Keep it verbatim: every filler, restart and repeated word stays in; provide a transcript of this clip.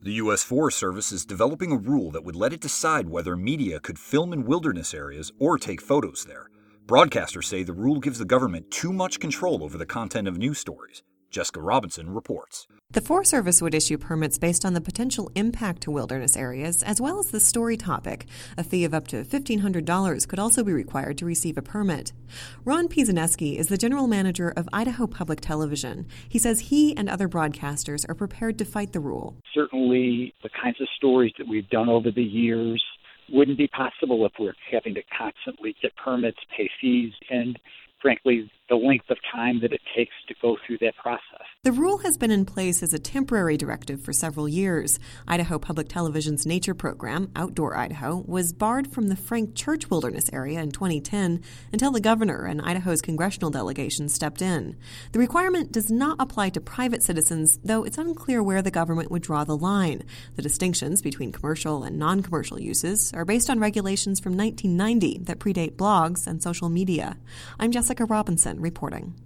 The U S Forest Service is developing a rule that would let it decide whether media could film in wilderness areas or take photos there. Broadcasters say the rule gives the government too much control over the content of news stories. Jessica Robinson reports. The Forest Service would issue permits based on the potential impact to wilderness areas, as well as the story topic. A fee of up to fifteen hundred dollars could also be required to receive a permit. Ron Pisaneski is the general manager of Idaho Public Television. He says he and other broadcasters are prepared to fight the rule. Certainly, the kinds of stories that we've done over the years wouldn't be possible if we're having to constantly get permits, pay fees, and frankly, the length of time that it takes to go through that process. The rule has been in place as a temporary directive for several years. Idaho Public Television's nature program, Outdoor Idaho, was barred from the Frank Church Wilderness area in twenty ten until the governor and Idaho's congressional delegation stepped in. The requirement does not apply to private citizens, though it's unclear where the government would draw the line. The distinctions between commercial and non-commercial uses are based on regulations from nineteen ninety that predate blogs and social media. I'm Jessica Robinson reporting.